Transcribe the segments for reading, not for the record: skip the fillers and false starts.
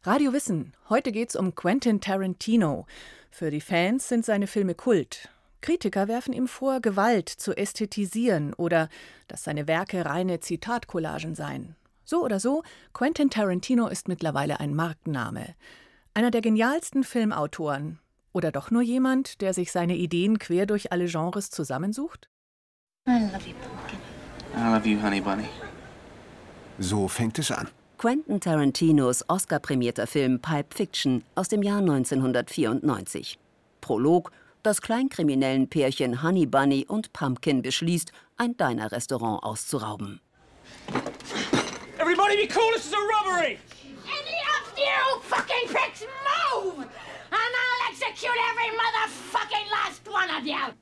Radio Wissen. Heute geht's um Quentin Tarantino. Für die Fans sind seine Filme Kult. Kritiker werfen ihm vor, Gewalt zu ästhetisieren oder dass seine Werke reine Zitatcollagen seien. So oder so, Quentin Tarantino ist mittlerweile ein Markenname. Einer der genialsten Filmautoren. Oder doch nur jemand, der sich seine Ideen quer durch alle Genres zusammensucht? I love you, Pumpkin. I love you, Honey Bunny. So fängt es an. Quentin Tarantinos Oscar-prämierter Film Pulp Fiction aus dem Jahr 1994. Prolog: Das kleinkriminellen Pärchen Honey Bunny und Pumpkin beschließt, ein Diner-Restaurant auszurauben. Everybody be cool, this is a robbery! Any of you fucking pricks move! And I'll execute every motherfucking last one of you!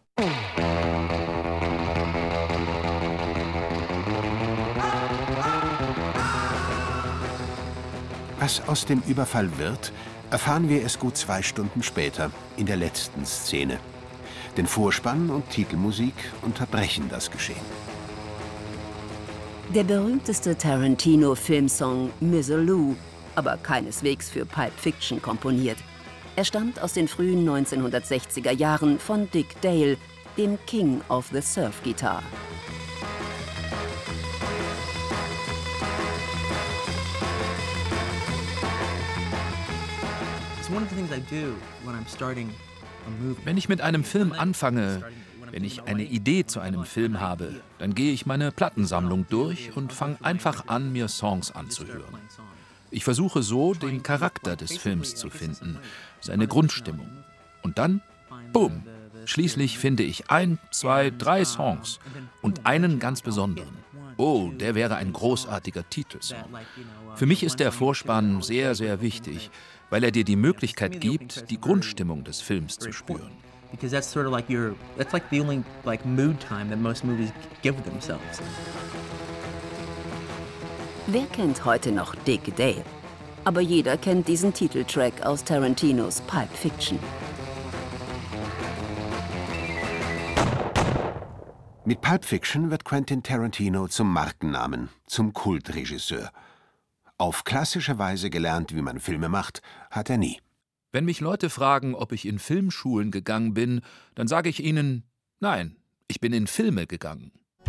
Was aus dem Überfall wird, erfahren wir erst gut 2 Stunden später, in der letzten Szene. Denn Vorspann und Titelmusik unterbrechen das Geschehen. Der berühmteste Tarantino-Filmsong Miss Lou, aber keineswegs für Pulp Fiction komponiert. Er stammt aus den frühen 1960er Jahren von Dick Dale, dem King of the Surf Guitar. Wenn ich mit einem Film anfange, wenn ich eine Idee zu einem Film habe, dann gehe ich meine Plattensammlung durch und fange einfach an, mir Songs anzuhören. Ich versuche so, den Charakter des Films zu finden, seine Grundstimmung. Und dann, boom, schließlich finde ich 1, 2, 3 Songs und einen ganz besonderen. Oh, der wäre ein großartiger Titelsong. Für mich ist der Vorspann sehr, sehr wichtig, weil er dir die Möglichkeit gibt, die Grundstimmung des Films zu spüren. Because that's sort of like that's like the only mood time that most movies give themselves. Wer kennt heute noch Dick Dale? Aber jeder kennt diesen Titeltrack aus Tarantinos Pulp Fiction. Mit Pulp Fiction wird Quentin Tarantino zum Markennamen, zum Kultregisseur. Auf klassische Weise gelernt, wie man Filme macht, hat er nie. Wenn mich Leute fragen, ob ich in Filmschulen gegangen bin, dann sage ich ihnen, nein, ich bin in Filme gegangen.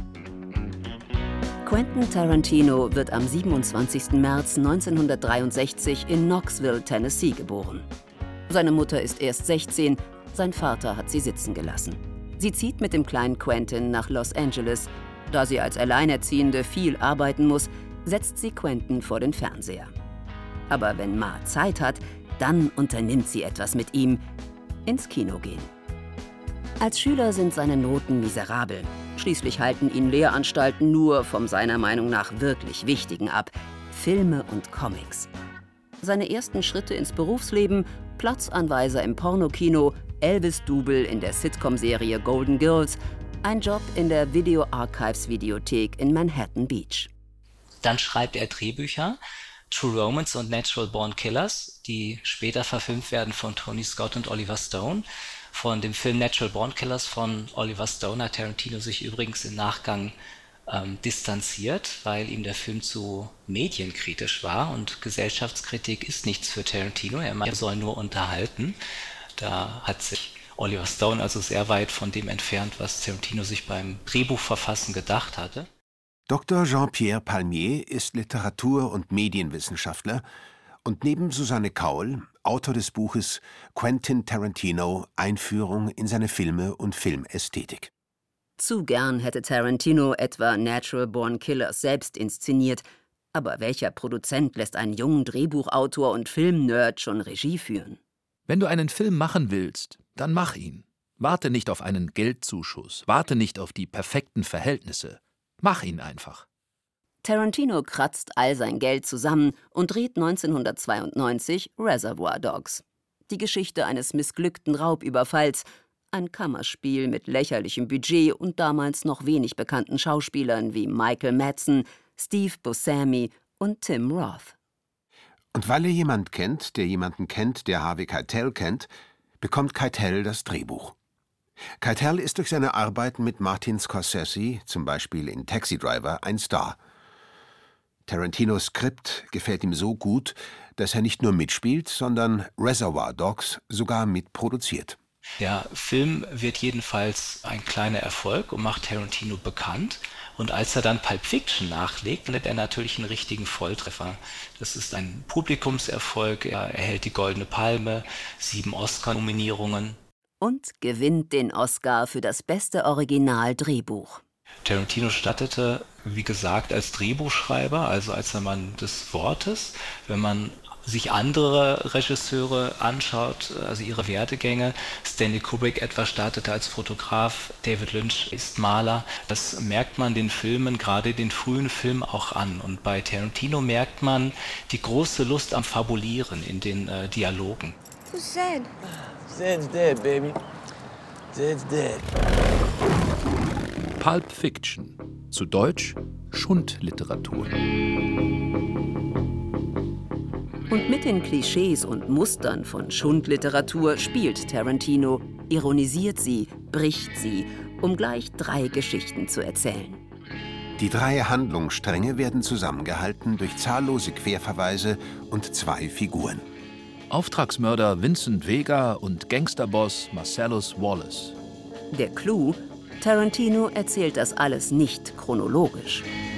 Quentin Tarantino wird am 27. März 1963 in Knoxville, Tennessee geboren. Seine Mutter ist erst 16, sein Vater hat sie sitzen gelassen. Sie zieht mit dem kleinen Quentin nach Los Angeles. Da sie als Alleinerziehende viel arbeiten muss, setzt sie Quentin vor den Fernseher. Aber wenn Ma Zeit hat, dann unternimmt sie etwas mit ihm: ins Kino gehen. Als Schüler sind seine Noten miserabel. Schließlich halten ihn Lehranstalten nur vom seiner Meinung nach wirklich Wichtigen ab: Filme und Comics. Seine ersten Schritte ins Berufsleben: Platzanweiser im Pornokino, Elvis-Double in der Sitcom-Serie Golden Girls, ein Job in der Video Archives Videothek in Manhattan Beach. Dann schreibt er Drehbücher, True Romance und Natural Born Killers, die später verfilmt werden von Tony Scott und Oliver Stone. Von dem Film Natural Born Killers von Oliver Stone hat Tarantino sich übrigens im Nachgang distanziert, weil ihm der Film zu medienkritisch war, und Gesellschaftskritik ist nichts für Tarantino, er soll nur unterhalten. Da hat sich Oliver Stone also sehr weit von dem entfernt, was Tarantino sich beim Drehbuchverfassen gedacht hatte. Dr. Jean-Pierre Palmier ist Literatur- und Medienwissenschaftler und neben Susanne Kaul Autor des Buches Quentin Tarantino – Einführung in seine Filme und Filmästhetik. Zu gern hätte Tarantino etwa Natural Born Killers selbst inszeniert. Aber welcher Produzent lässt einen jungen Drehbuchautor und Filmnerd schon Regie führen? Wenn du einen Film machen willst, dann mach ihn. Warte nicht auf einen Geldzuschuss, warte nicht auf die perfekten Verhältnisse. Mach ihn einfach. Tarantino kratzt all sein Geld zusammen und dreht 1992 Reservoir Dogs. Die Geschichte eines missglückten Raubüberfalls, ein Kammerspiel mit lächerlichem Budget und damals noch wenig bekannten Schauspielern wie Michael Madsen, Steve Buscemi und Tim Roth. Und weil er jemand kennt, der jemanden kennt, der Harvey Keitel kennt, bekommt Keitel das Drehbuch. Keitel ist durch seine Arbeiten mit Martin Scorsese, zum Beispiel in Taxi Driver, ein Star. Tarantinos Skript gefällt ihm so gut, dass er nicht nur mitspielt, sondern Reservoir Dogs sogar mitproduziert. Der Film wird jedenfalls ein kleiner Erfolg und macht Tarantino bekannt. Und als er dann Pulp Fiction nachlegt, findet er natürlich einen richtigen Volltreffer. Das ist ein Publikumserfolg, er erhält die Goldene Palme, 7 Oscar-Nominierungen. Und gewinnt den Oscar für das beste Originaldrehbuch. Tarantino startete, wie gesagt, als Drehbuchschreiber, also als der Mann des Wortes. Wenn man sich andere Regisseure anschaut, also ihre Werdegänge, Stanley Kubrick etwa startete als Fotograf, David Lynch ist Maler, das merkt man den Filmen, gerade den frühen Filmen auch an. Und bei Tarantino merkt man die große Lust am Fabulieren in den Dialogen. Who's Zed? Zed's dead, baby. Zed's dead. Pulp Fiction, zu Deutsch Schundliteratur. Und mit den Klischees und Mustern von Schundliteratur spielt Tarantino, ironisiert sie, bricht sie, um gleich 3 Geschichten zu erzählen. Die 3 Handlungsstränge werden zusammengehalten durch zahllose Querverweise und 2 Figuren. Auftragsmörder Vincent Vega und Gangsterboss Marcellus Wallace. Der Clou: Tarantino erzählt das alles nicht chronologisch.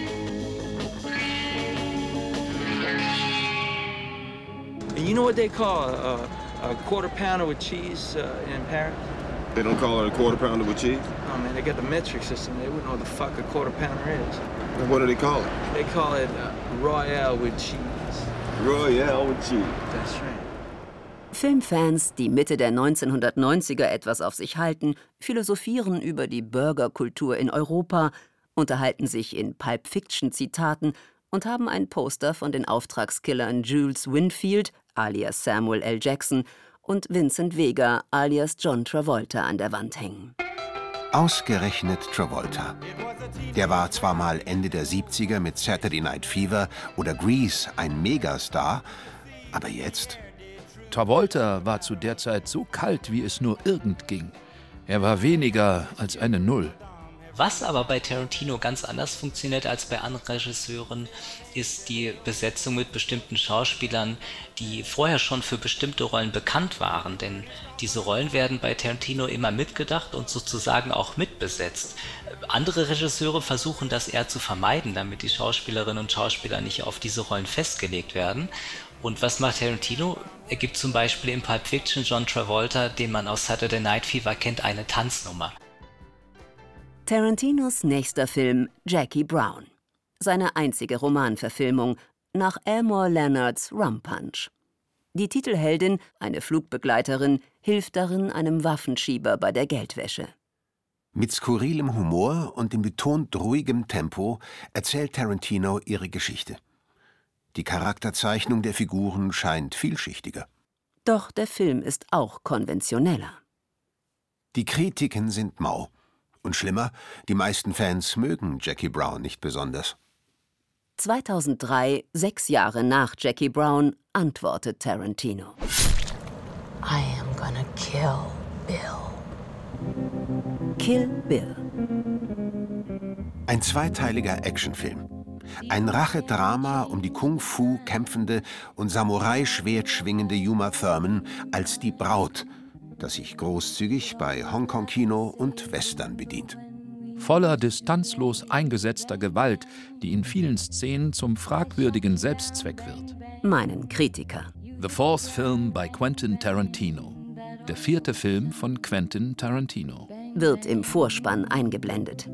You know what they call a quarter pounder with cheese in Paris? They don't call it a quarter pounder with cheese? Oh man, they got the metric system. They wouldn't know what the fuck a quarter pounder is. And what do they call it? They call it Royale with cheese. Royale with cheese. That's right. Filmfans, die Mitte der 1990er etwas auf sich halten, philosophieren über die Burgerkultur in Europa, unterhalten sich in Pulp-Fiction-Zitaten und haben ein Poster von den Auftragskillern Jules Winfield, alias Samuel L. Jackson, und Vincent Vega, alias John Travolta, an der Wand hängen. Ausgerechnet Travolta. Der war zwar mal Ende der 70er mit Saturday Night Fever oder Grease ein Megastar, aber jetzt? Travolta war zu der Zeit so kalt, wie es nur irgend ging. Er war weniger als eine Null. Was aber bei Tarantino ganz anders funktioniert als bei anderen Regisseuren, ist die Besetzung mit bestimmten Schauspielern, die vorher schon für bestimmte Rollen bekannt waren. Denn diese Rollen werden bei Tarantino immer mitgedacht und sozusagen auch mitbesetzt. Andere Regisseure versuchen das eher zu vermeiden, damit die Schauspielerinnen und Schauspieler nicht auf diese Rollen festgelegt werden. Und was macht Tarantino? Er gibt zum Beispiel in Pulp Fiction John Travolta, den man aus Saturday Night Fever kennt, eine Tanznummer. Tarantinos nächster Film Jackie Brown. Seine einzige Romanverfilmung nach Elmore Leonards Rum Punch. Die Titelheldin, eine Flugbegleiterin, hilft darin einem Waffenschieber bei der Geldwäsche. Mit skurrilem Humor und in betont ruhigem Tempo erzählt Tarantino ihre Geschichte. Die Charakterzeichnung der Figuren scheint vielschichtiger. Doch der Film ist auch konventioneller. Die Kritiken sind mau. Und schlimmer, die meisten Fans mögen Jackie Brown nicht besonders. 2003, 6 Jahre nach Jackie Brown, antwortet Tarantino. I am gonna kill Bill. Kill Bill. Ein zweiteiliger Actionfilm. Ein Rachedrama um die Kung-Fu kämpfende und Samurai-Schwert schwingende Uma Thurman als die Braut, das sich großzügig bei Hongkong-Kino und Western bedient. Voller distanzlos eingesetzter Gewalt, die in vielen Szenen zum fragwürdigen Selbstzweck wird. Meinen Kritiker. The Fourth Film by Quentin Tarantino. Der 4. Film von Quentin Tarantino. Wird im Vorspann eingeblendet.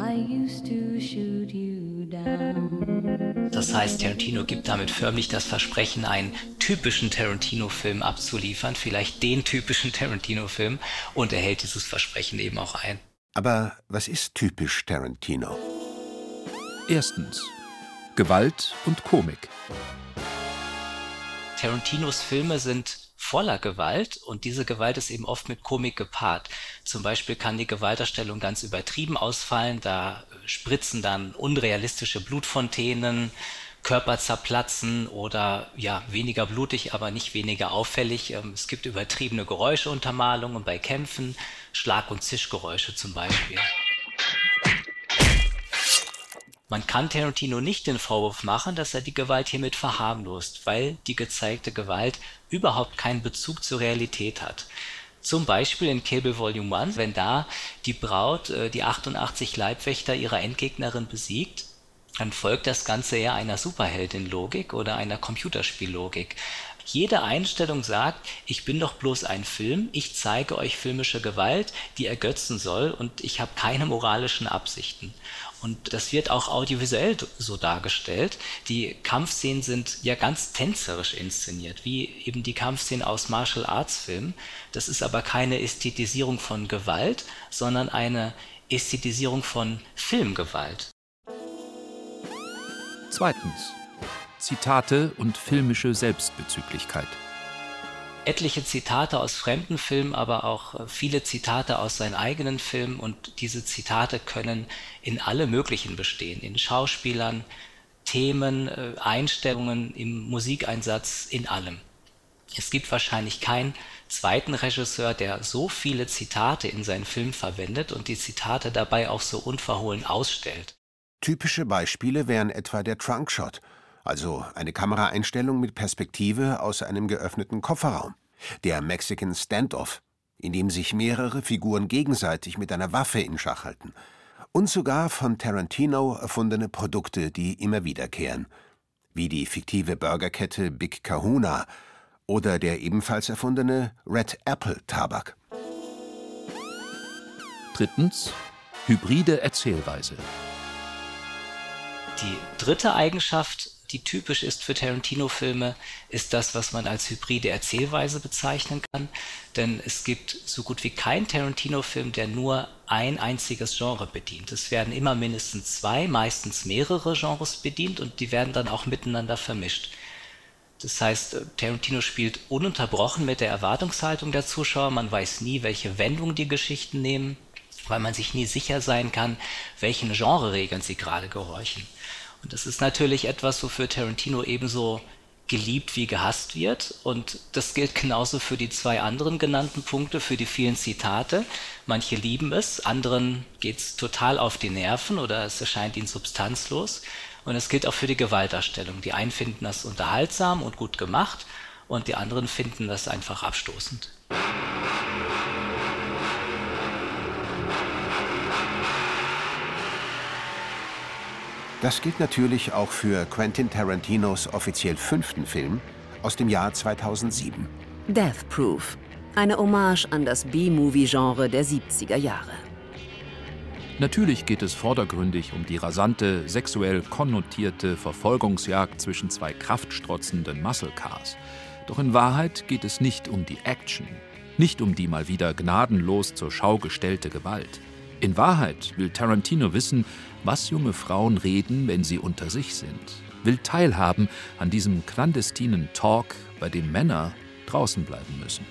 Das heißt, Tarantino gibt damit förmlich das Versprechen, einen typischen Tarantino-Film abzuliefern, vielleicht den typischen Tarantino-Film, und er hält dieses Versprechen eben auch ein. Aber was ist typisch Tarantino? Erstens: Gewalt und Komik. Tarantinos Filme sind voller Gewalt und diese Gewalt ist eben oft mit Komik gepaart. Zum Beispiel kann die Gewaltdarstellung ganz übertrieben ausfallen, da spritzen dann unrealistische Blutfontänen, Körper zerplatzen oder ja, weniger blutig, aber nicht weniger auffällig. Es gibt übertriebene Geräuscheuntermalungen bei Kämpfen, Schlag- und Zischgeräusche zum Beispiel. Man kann Tarantino nicht den Vorwurf machen, dass er die Gewalt hiermit verharmlost, weil die gezeigte Gewalt überhaupt keinen Bezug zur Realität hat. Zum Beispiel in Kill Bill Volume 1, wenn da die Braut die 88 Leibwächter ihrer Endgegnerin besiegt, dann folgt das Ganze eher einer Superheldin-Logik oder einer Computerspiellogik. Jede Einstellung sagt, ich bin doch bloß ein Film, ich zeige euch filmische Gewalt, die ergötzen soll und ich habe keine moralischen Absichten. Und das wird auch audiovisuell so dargestellt. Die Kampfszenen sind ja ganz tänzerisch inszeniert, wie eben die Kampfszenen aus Martial-Arts-Filmen. Das ist aber keine Ästhetisierung von Gewalt, sondern eine Ästhetisierung von Filmgewalt. Zweitens. Zitate und filmische Selbstbezüglichkeit. Etliche Zitate aus fremden Filmen, aber auch viele Zitate aus seinen eigenen Filmen, und diese Zitate können in alle möglichen bestehen, in Schauspielern, Themen, Einstellungen, im Musikeinsatz, in allem. Es gibt wahrscheinlich keinen zweiten Regisseur, der so viele Zitate in seinen Filmen verwendet und die Zitate dabei auch so unverhohlen ausstellt. Typische Beispiele wären etwa der Trunkshot, also eine Kameraeinstellung mit Perspektive aus einem geöffneten Kofferraum, der Mexican Standoff, in dem sich mehrere Figuren gegenseitig mit einer Waffe in Schach halten, und sogar von Tarantino erfundene Produkte, die immer wiederkehren, wie die fiktive Burgerkette Big Kahuna oder der ebenfalls erfundene Red Apple Tabak. Drittens. Hybride Erzählweise. Die dritte Eigenschaft, die typisch ist für Tarantino-Filme, ist das, was man als hybride Erzählweise bezeichnen kann. Denn es gibt so gut wie keinen Tarantino-Film, der nur ein einziges Genre bedient. Es werden immer mindestens zwei, meistens mehrere Genres bedient und die werden dann auch miteinander vermischt. Das heißt, Tarantino spielt ununterbrochen mit der Erwartungshaltung der Zuschauer. Man weiß nie, welche Wendung die Geschichten nehmen, weil man sich nie sicher sein kann, welchen Genre-Regeln sie gerade gehorchen. Und das ist natürlich etwas, wofür Tarantino ebenso geliebt wie gehasst wird. Und das gilt genauso für die zwei anderen genannten Punkte, für die vielen Zitate. Manche lieben es, anderen geht es total auf die Nerven oder es erscheint ihnen substanzlos. Und es gilt auch für die Gewaltdarstellung. Die einen finden das unterhaltsam und gut gemacht und die anderen finden das einfach abstoßend. Das gilt natürlich auch für Quentin Tarantinos offiziell 5. Film aus dem Jahr 2007. Death Proof, eine Hommage an das B-Movie-Genre der 70er Jahre. Natürlich geht es vordergründig um die rasante, sexuell konnotierte Verfolgungsjagd zwischen zwei kraftstrotzenden Muscle Cars. Doch in Wahrheit geht es nicht um die Action, nicht um die mal wieder gnadenlos zur Schau gestellte Gewalt. In Wahrheit will Tarantino wissen, was junge Frauen reden, wenn sie unter sich sind. Will teilhaben an diesem clandestinen Talk, bei dem Männer draußen bleiben müssen.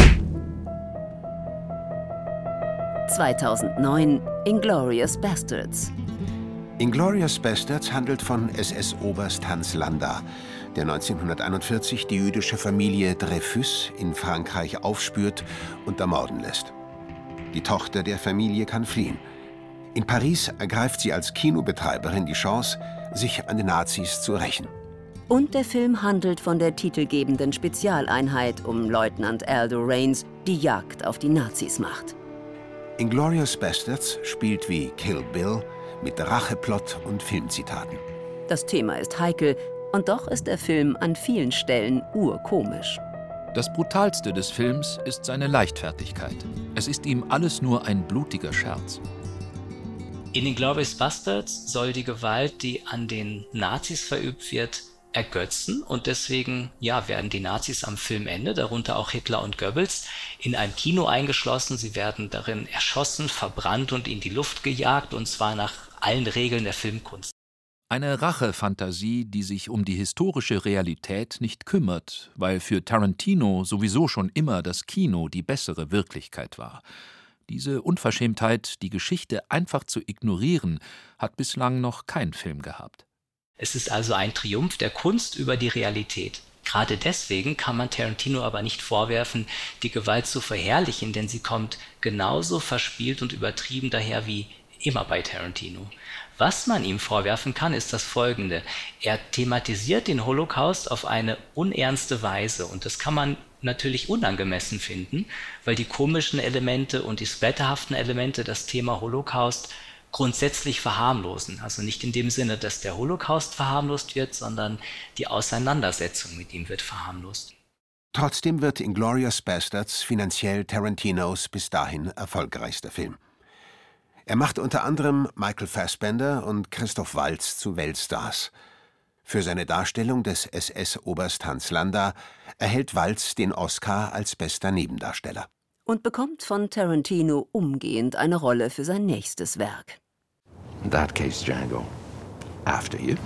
2009 Inglourious Basterds. Inglourious Basterds handelt von SS-Oberst Hans Landa, der 1941 die jüdische Familie Dreyfus in Frankreich aufspürt und ermorden lässt. Die Tochter der Familie kann fliehen. In Paris ergreift sie als Kinobetreiberin die Chance, sich an den Nazis zu rächen. Und der Film handelt von der titelgebenden Spezialeinheit um Leutnant Aldo Raines, die Jagd auf die Nazis macht. Inglourious Basterds spielt wie Kill Bill mit Racheplot und Filmzitaten. Das Thema ist heikel und doch ist der Film an vielen Stellen urkomisch. Das Brutalste des Films ist seine Leichtfertigkeit. Es ist ihm alles nur ein blutiger Scherz. In Inglourious Basterds soll die Gewalt, die an den Nazis verübt wird, ergötzen und deswegen werden die Nazis am Filmende, darunter auch Hitler und Goebbels, in einem Kino eingeschlossen. Sie werden darin erschossen, verbrannt und in die Luft gejagt, und zwar nach allen Regeln der Filmkunst. Eine Rachefantasie, die sich um die historische Realität nicht kümmert, weil für Tarantino sowieso schon immer das Kino die bessere Wirklichkeit war. Diese Unverschämtheit, die Geschichte einfach zu ignorieren, hat bislang noch kein Film gehabt. Es ist also ein Triumph der Kunst über die Realität. Gerade deswegen kann man Tarantino aber nicht vorwerfen, die Gewalt zu verherrlichen, denn sie kommt genauso verspielt und übertrieben daher wie immer bei Tarantino. Was man ihm vorwerfen kann, ist das Folgende. Er thematisiert den Holocaust auf eine unernste Weise und das kann man natürlich unangemessen finden, weil die komischen Elemente und die splatterhaften Elemente das Thema Holocaust grundsätzlich verharmlosen. Also nicht in dem Sinne, dass der Holocaust verharmlost wird, sondern die Auseinandersetzung mit ihm wird verharmlost. Trotzdem wird Inglourious Basterds finanziell Tarantinos bis dahin erfolgreichster Film. Er macht unter anderem Michael Fassbender und Christoph Waltz zu Weltstars. Für seine Darstellung des SS-Oberst Hans Landa erhält Waltz den Oscar als bester Nebendarsteller. Und bekommt von Tarantino umgehend eine Rolle für sein nächstes Werk. In that case, Django, after you.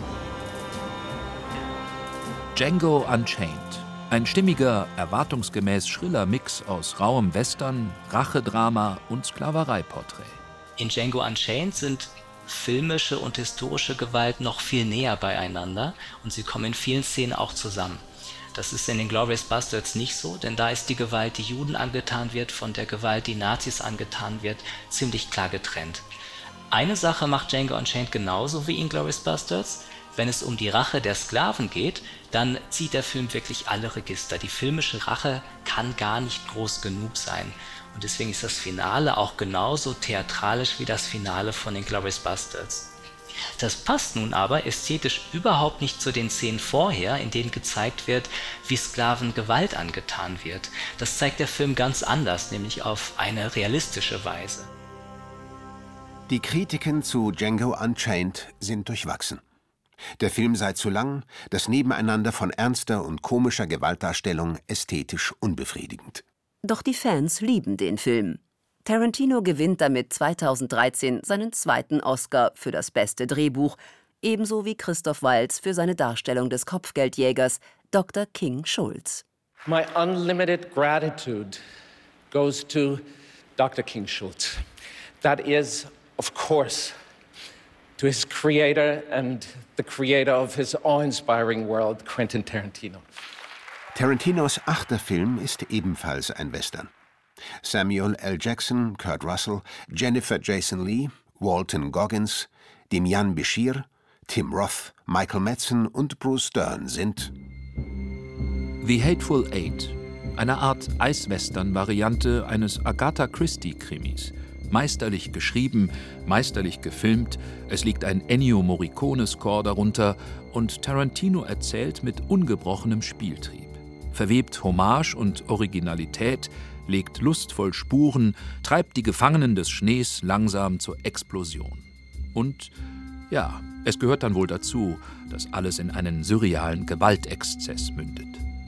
Django Unchained. Ein stimmiger, erwartungsgemäß schriller Mix aus rauem Western, Rachedrama und Sklavereiporträt. In Django Unchained sind filmische und historische Gewalt noch viel näher beieinander und sie kommen in vielen Szenen auch zusammen. Das ist in Inglourious Basterds nicht so, denn da ist die Gewalt, die Juden angetan wird, von der Gewalt, die Nazis angetan wird, ziemlich klar getrennt. Eine Sache macht Django Unchained genauso wie Inglourious Basterds. Wenn es um die Rache der Sklaven geht, dann zieht der Film wirklich alle Register. Die filmische Rache kann gar nicht groß genug sein. Und deswegen ist das Finale auch genauso theatralisch wie das Finale von Inglourious Basterds. Das passt nun aber ästhetisch überhaupt nicht zu den Szenen vorher, in denen gezeigt wird, wie Sklaven Gewalt angetan wird. Das zeigt der Film ganz anders, nämlich auf eine realistische Weise. Die Kritiken zu Django Unchained sind durchwachsen. Der Film sei zu lang, das Nebeneinander von ernster und komischer Gewaltdarstellung ästhetisch unbefriedigend. Doch die Fans lieben den Film. Tarantino gewinnt damit 2013 seinen zweiten Oscar für das beste Drehbuch, ebenso wie Christoph Waltz für seine Darstellung des Kopfgeldjägers Dr. King Schulz. My unlimited gratitude goes to Dr. King Schulz. That is, of course, to his creator and the creator of his awe-inspiring world, Quentin Tarantino. Tarantinos 8. Film ist ebenfalls ein Western. Samuel L. Jackson, Kurt Russell, Jennifer Jason Leigh, Walton Goggins, Demian Bichir, Tim Roth, Michael Madsen und Bruce Dern sind The Hateful Eight, eine Art Eiswestern-Variante eines Agatha Christie-Krimis. Meisterlich geschrieben, meisterlich gefilmt, es liegt ein Ennio Morricone-Score darunter und Tarantino erzählt mit ungebrochenem Spieltrieb. Verwebt Hommage und Originalität, legt lustvoll Spuren, treibt die Gefangenen des Schnees langsam zur Explosion. Und ja, es gehört dann wohl dazu, dass alles in einen surrealen Gewaltexzess mündet.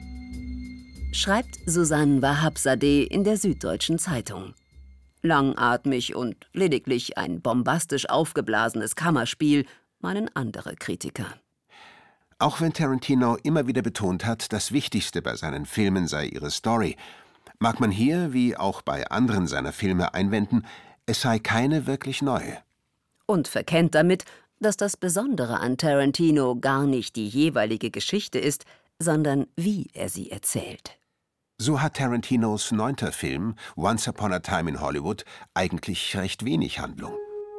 Schreibt Susanne Wahhabzadeh in der Süddeutschen Zeitung. Langatmig und lediglich ein bombastisch aufgeblasenes Kammerspiel, meinen andere Kritiker. Auch wenn Tarantino immer wieder betont hat, das Wichtigste bei seinen Filmen sei ihre Story, mag man hier, wie auch bei anderen seiner Filme, einwenden, es sei keine wirklich neue. Und verkennt damit, dass das Besondere an Tarantino gar nicht die jeweilige Geschichte ist, sondern wie er sie erzählt. So hat Tarantinos 9. Film, Once Upon a Time in Hollywood, eigentlich recht wenig Handlung.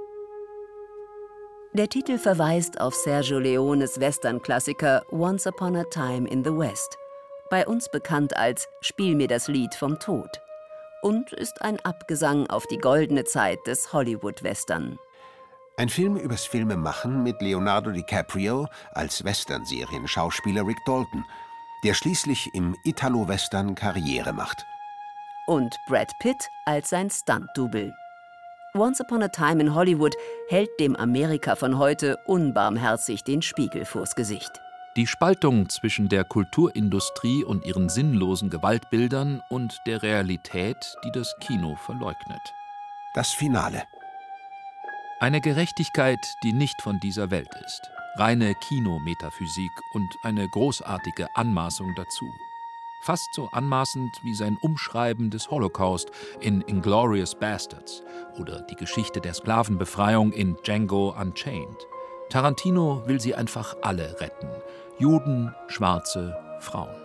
Der Titel verweist auf Sergio Leones Western-Klassiker Once Upon a Time in the West, bei uns bekannt als »Spiel mir das Lied vom Tod«, und ist ein Abgesang auf die goldene Zeit des Hollywood-Western. Ein Film übers Filmemachen mit Leonardo DiCaprio als Western-Serien-Schauspieler Rick Dalton, der schließlich im Italo-Western Karriere macht. Und Brad Pitt als sein Stunt-Double. Once Upon a Time in Hollywood hält dem Amerika von heute unbarmherzig den Spiegel vors Gesicht. Die Spaltung zwischen der Kulturindustrie und ihren sinnlosen Gewaltbildern und der Realität, die das Kino verleugnet. Das Finale. Eine Gerechtigkeit, die nicht von dieser Welt ist. Reine Kinometaphysik und eine großartige Anmaßung dazu. Fast so anmaßend wie sein Umschreiben des Holocaust in Inglourious Basterds oder die Geschichte der Sklavenbefreiung in Django Unchained. Tarantino will sie einfach alle retten. Juden, Schwarze, Frauen.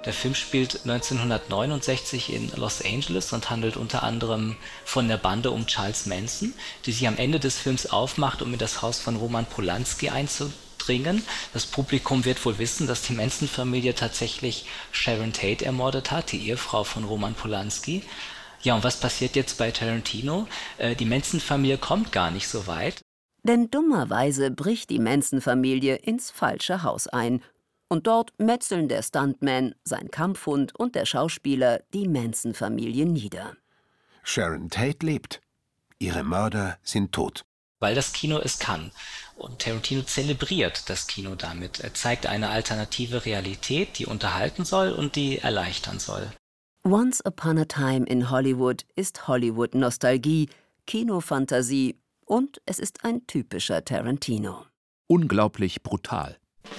Der Film spielt 1969 in Los Angeles und handelt unter anderem von der Bande um Charles Manson, die sich am Ende des Films aufmacht, um in das Haus von Roman Polanski einzudringen. Das Publikum wird wohl wissen, dass die Manson-Familie tatsächlich Sharon Tate ermordet hat, die Ehefrau von Roman Polanski. Ja, und was passiert jetzt bei Tarantino? Die Manson-Familie kommt gar nicht so weit. Denn dummerweise bricht die Manson-Familie ins falsche Haus ein. Und dort metzeln der Stuntman, sein Kampfhund und der Schauspieler die Manson-Familie nieder. Sharon Tate lebt. Ihre Mörder sind tot. Weil das Kino es kann. Und Tarantino zelebriert das Kino damit. Er zeigt eine alternative Realität, die unterhalten soll und die erleichtern soll. Once Upon a Time in Hollywood ist Hollywood-Nostalgie, Kinofantasie und es ist ein typischer Tarantino. Unglaublich brutal.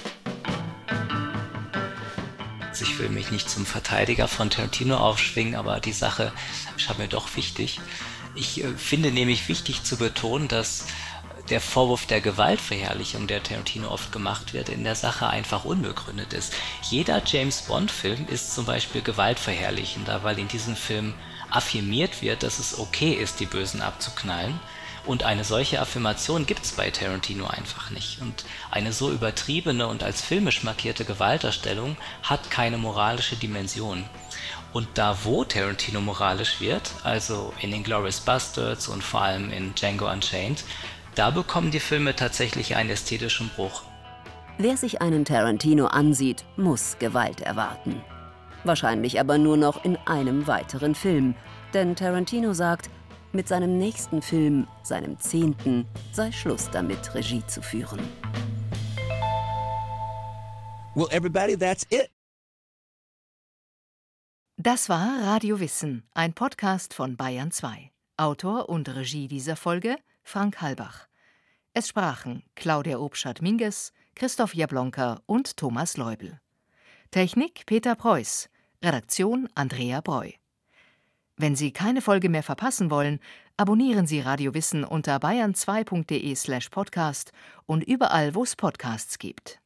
Ich will mich nicht zum Verteidiger von Tarantino aufschwingen, aber die Sache scheint mir doch wichtig. Ich finde nämlich wichtig zu betonen, dass der Vorwurf der Gewaltverherrlichung, der Tarantino oft gemacht wird, in der Sache einfach unbegründet ist. Jeder James-Bond-Film ist zum Beispiel gewaltverherrlichender, weil in diesem Film affirmiert wird, dass es okay ist, die Bösen abzuknallen. Und eine solche Affirmation gibt es bei Tarantino einfach nicht. Und eine so übertriebene und als filmisch markierte Gewaltdarstellung hat keine moralische Dimension. Und da, wo Tarantino moralisch wird, also in Inglourious Basterds und vor allem in Django Unchained, da bekommen die Filme tatsächlich einen ästhetischen Bruch. Wer sich einen Tarantino ansieht, muss Gewalt erwarten. Wahrscheinlich aber nur noch in einem weiteren Film. Denn Tarantino sagt, mit seinem nächsten Film, seinem 10., sei Schluss damit, Regie zu führen. Well, everybody, that's it. Das war Radio Wissen, ein Podcast von Bayern 2. Autor und Regie dieser Folge Frank Halbach. Es sprachen Claudia Obschat-Minges, Christoph Jablonka und Thomas Leubel. Technik Peter Preuß, Redaktion Andrea Breu. Wenn Sie keine Folge mehr verpassen wollen, abonnieren Sie Radio Wissen unter bayern2.de/podcast und überall, wo es Podcasts gibt.